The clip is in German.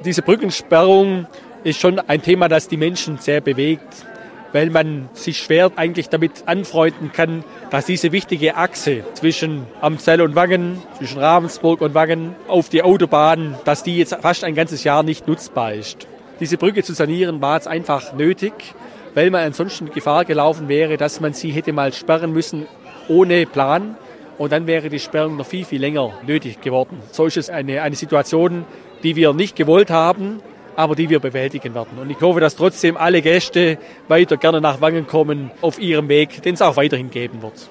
Diese Brückensperrung ist schon ein Thema, das die Menschen sehr bewegt, weil man sich schwer eigentlich damit anfreunden kann, dass diese wichtige Achse zwischen Amzell und Wangen, zwischen Ravensburg und Wangen auf die Autobahn, dass die jetzt fast ein ganzes Jahr nicht nutzbar ist. Diese Brücke zu sanieren war jetzt einfach nötig, weil man ansonsten Gefahr gelaufen wäre, dass man sie hätte mal sperren müssen ohne Plan. Und dann wäre die Sperrung noch viel, viel länger nötig geworden. So ist es eine Situation, die wir nicht gewollt haben, aber die wir bewältigen werden. Und ich hoffe, dass trotzdem alle Gäste weiter gerne nach Wangen kommen auf ihrem Weg, den es auch weiterhin geben wird.